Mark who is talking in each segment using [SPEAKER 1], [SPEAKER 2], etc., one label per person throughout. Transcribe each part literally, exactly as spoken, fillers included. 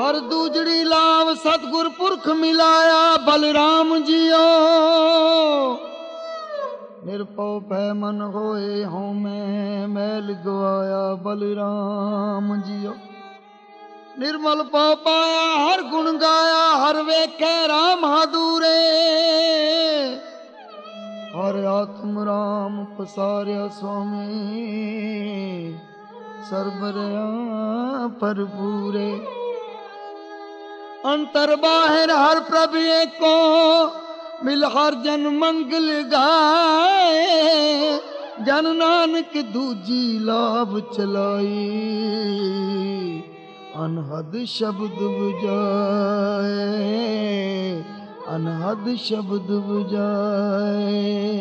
[SPEAKER 1] ਹਰ ਦੂਜੜੀ ਲਾਭ ਸਤਿਗੁਰ ਪੁਰਖ ਮਿਲਾਇਆ ਬਲਰਾਮ ਜੀਓ। ਨਿਰਭਉ ਭੈ ਮਨ ਹੋਏ ਹਉਮੈ ਮੈਲ ਗਵਾਇਆ ਬਲਰਾਮ ਜੀਓ। ਨਿਰਮਲ ਪਉ ਪਾਇਆ ਹਰ ਗੁਣ ਗਾਇਆ ਹਰ ਵੇਖੈ ਰਾਮ ਹਾਦੂਰੇ। ਹਰ ਆਤਮ ਰਾਮ ਪਸਾਰਿਆ ਸੁਆਮੀ ਸਰਬ ਰਿਆ ਭਰਪੂਰੇ। ਅੰਤਰ ਬਾਹਿਰ ਹਰ ਪ੍ਰਭ ਏਕੋ ਮਿਲ ਹਰ ਜਨ ਮੰਗਲ ਗਾਏ। ਜਨ ਨਾਨਕ ਦੂਜੀ ਲਾਭ ਚਲਾਈ ਅਨਹਦ ਸ਼ਬਦ ਬੁਝਾਏ ਅਨਹਦ ਸ਼ਬਦ ਬੁਝਾਏ।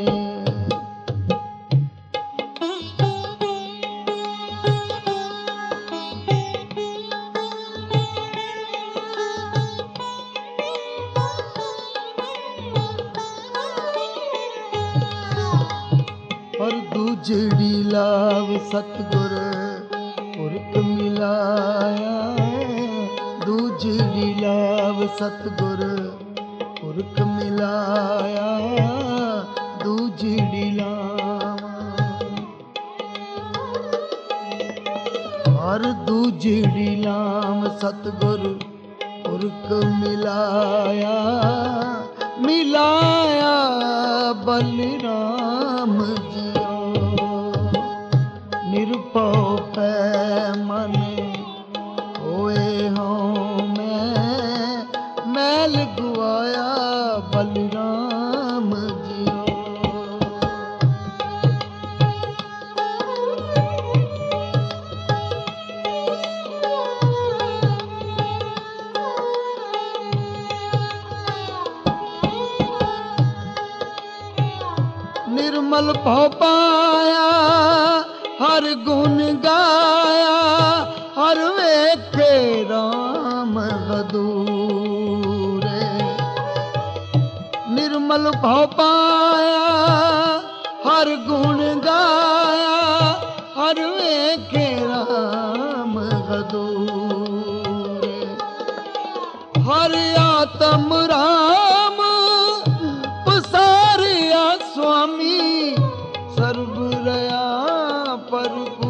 [SPEAKER 1] ਹਰ ਦੂਜੜੀ ਲਾਭ ਸਤਿਗੁਰ ਪੁਰਖ ਮਿਲਾਇਆ। ਦੂਜੜੀ ਲਾਭ ਸਤਿਗੁਰ ਪੁਰਖ ਮਿਲਾਇਆ। ਦੂਜੜੀ ਲਾਭ ਹਰ ਦੂਜੜੀ ਲਾਭ ਸਤਿਗੁਰ ਪੁਰਖ ਮਿਲਾਇਆ। ਮਿਲਾਇਆ ਬਲਰਾਮ ਨਿਰਭਉ ਭੈ ਮਨ ਹੋਏ ਹਉਮੈ ਮੈਲ ਗਵਾਇਆ ਬਲਰਾਮ ਜੀਓ। ਨਿਰਮਲ ਭਉ ਪਾਇਆ ਹਰ ਗੁਣ ਗਾਇਆ ਹਰ ਵੇਖੇ ਰਾਮ ਹਦੂਰੇ। ਨਿਰਮਲ ਭਉ ਪਾਇਆ ਹਰ ਗੁਣ ਗਾਇਆ ਹਰ ਵੇਖੇ ਰਾਮ ਹਦੂਰੇ। ਹਰ ਆਤਮ ਰਾਮ ਪਸਾਰਿਆ ਸੁਆਮੀ ਸਰਬ ਰਿਆ ਭਰਪੂਰੇ।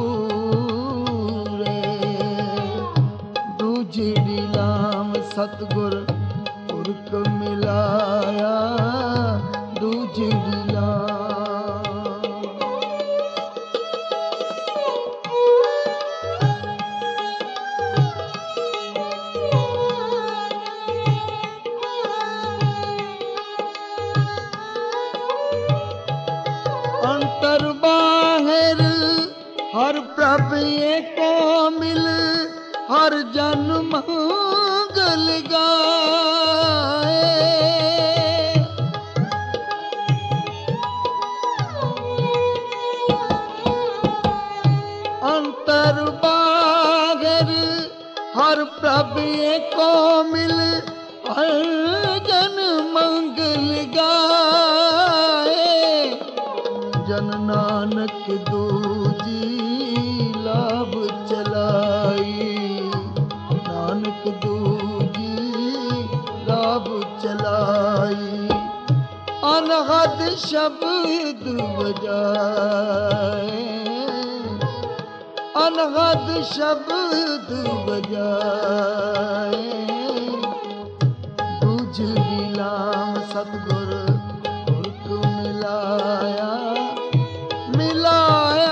[SPEAKER 1] ਦੂਜੜੀ ਲਾਮ ਸਤਿਗੁਰ ਪੁਰਖ ਮਿਲਾਇਆ। ਦੂਜੜੀ ਲਾਮ ਅੰਤਰ ਬਾਹਿਰ ਹਰ ਪ੍ਰਭ ਏਕੋ ਮਿਲ ਹਰ ਜਨ ਮੰਗਲ ਗਾਏ। ਅੰਤਰ ਬਾਹਿਰ ਹਰ ਪ੍ਰਭ ਏਕੋ ਮਿਲ ਹਰ ਜਨ ਮੰਗਲ ਗਾਏ। ਜਨ ਨਾਨਕ ਦੂਜੀ ਲਾਭ ਚਲਾਈ। ਨਾਨਕ ਦੂਜੀ ਲਾਭ ਚਲਾਈ ਅਨਹਦ ਸ਼ਬਦ ਵਜਾਏ। ਅਨਹਦ ਸ਼ਬਦ ਵਜਾਏ। ਦੂਜੜੀ ਲਾਮ ਸਤਿਗੁਰ ਪੁਰਖ ਮਿਲਾਇਆ। ਮਿਲਾਇਆ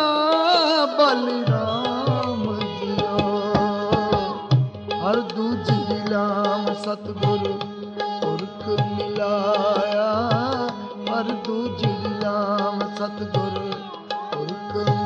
[SPEAKER 1] ਬਲਰਾਮ ਜੀਓ। ਹਰ ਦੂਜੜੀ ਲਾਮ ਸਤਿਗੁਰ ਪੁਰਖ ਮਿਲਾਇਆ। ਹਰ ਦੂਜੜੀ ਲਾਮ ਸਤਿਗੁਰ ਪੁਰਖ